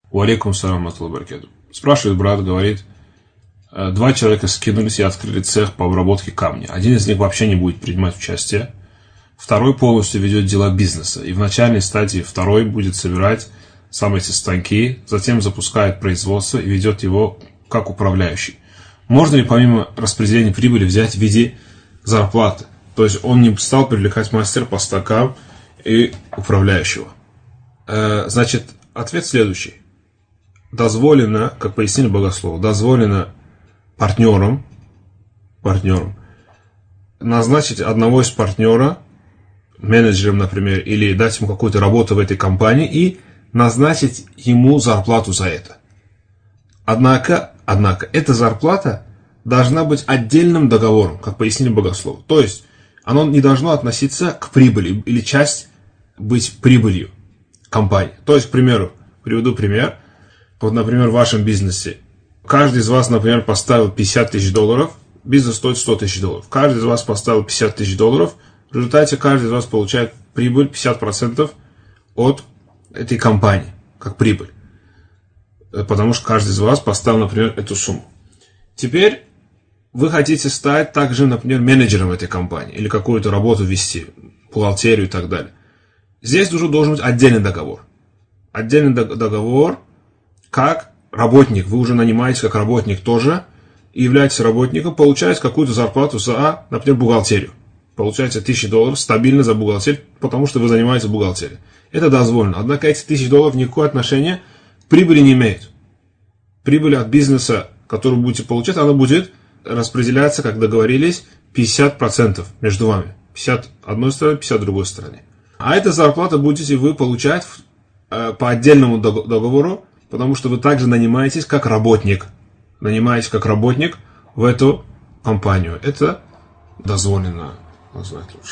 Уалейкум салам баракату. Спрашивает брат, говорит, 2 человека скинулись и открыли цех по обработке камня. Один из них вообще не будет принимать участие. Второй полностью ведет дела бизнеса. И в начальной стадии второй будет собирать сам эти станки, затем запускает производство и ведет его как управляющий. Можно ли помимо распределения прибыли взять в виде зарплаты? То есть он не стал привлекать мастера по станкам и управляющего. Значит, ответ следующий. Дозволено, как пояснили богословы, дозволено партнерам назначить одного из партнера менеджером, например, или дать ему какую-то работу в этой компании и назначить ему зарплату за это. Однако, эта зарплата должна быть отдельным договором, как пояснили богословы. То есть, оно не должно относиться к прибыли или часть быть прибылью компании. То есть, к примеру, приведу пример. Вот, например, в вашем бизнесе каждый из вас, например, поставил $50 000, бизнес стоит $100 000. Каждый из вас поставил $50 000, в результате каждый из вас получает прибыль 50% от этой компании, как прибыль. Потому что каждый из вас поставил, например, эту сумму. Теперь вы хотите стать также, например, менеджером этой компании или какую-то работу вести, бухгалтерию и так далее. Здесь уже должен быть отдельный договор. Отдельный договор, как работник. Вы уже нанимаетесь как работник тоже и являетесь работником, получаете какую-то зарплату за, например, бухгалтерию. Получаете $1000 стабильно за бухгалтерию, потому что вы занимаетесь бухгалтерией. Это дозволено. Однако эти $1000 никакого отношения к прибыли не имеют. Прибыль от бизнеса, которую будете получать, она будет распределяться, как договорились, 50% между вами. 50 одной стороне, 50 другой стороне. А эта зарплата будете вы получать по отдельному договору, потому что вы также нанимаетесь как работник. Нанимаетесь как работник в эту компанию. Это дозволено назвать лучше.